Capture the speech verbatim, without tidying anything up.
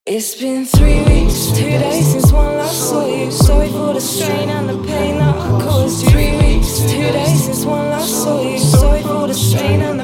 It's been three weeks, two days since one last saw you. Sorry for the strain and the pain that I caused you. Three weeks, two days since one last saw you. Sorry for the strain and